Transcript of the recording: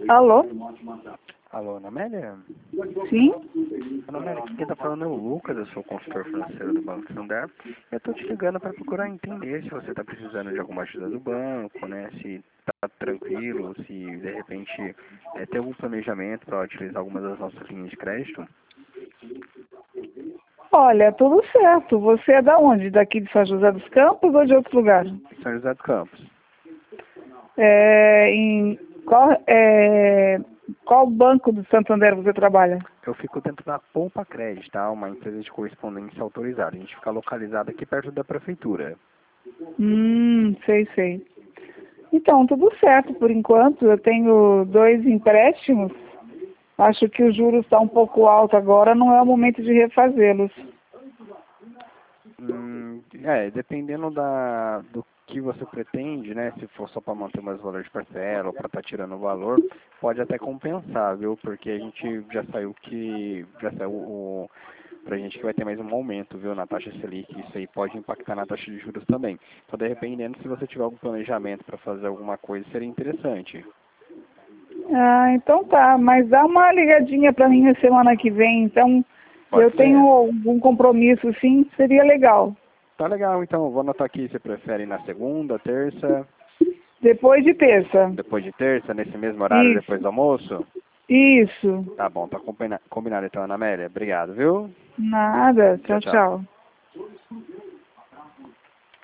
Alô? Alô, Ana Amélia? Sim? Ana Amélia, aqui quem tá falando é o Lucas, eu sou consultor financeiro do Banco Santander. Eu tô te ligando para procurar entender se você tá precisando de alguma ajuda do banco, né? Se tá tranquilo, se de repente tem algum planejamento para utilizar algumas das nossas linhas de crédito. Olha, tudo certo. Você é da onde? Daqui de São José dos Campos ou de outro lugar? São José dos Campos. Qual banco do Santander você trabalha? Eu fico dentro da Poupa Crédito, tá? Uma empresa de correspondência autorizada. A gente fica localizado aqui perto da prefeitura. Sei. Então, tudo certo por enquanto. Eu tenho 2 empréstimos. Acho que o juros está um pouco alto agora, não é o momento de refazê-los. Dependendo do que você pretende, né? Se for só para manter mais valor de parcela ou para estar tirando o valor, pode até compensar, viu? Porque a gente já saiu pra gente que vai ter mais um aumento, viu, na taxa Selic. Isso aí pode impactar na taxa de juros também. Então, dependendo, se você tiver algum planejamento para fazer alguma coisa, seria interessante. Ah, então tá. Mas dá uma ligadinha para mim na semana que vem. Então, Pode eu ser? tenho algum compromisso, sim, seria legal. Tá legal, então. Vou anotar aqui. Você prefere na segunda, terça, Depois de terça. depois de terça, nesse mesmo horário, depois Isso, do almoço? isso. Tá bom, tá combinado então, Ana Amélia. Obrigado, viu? Nada. Tchau, Tchau, tchau. tchau.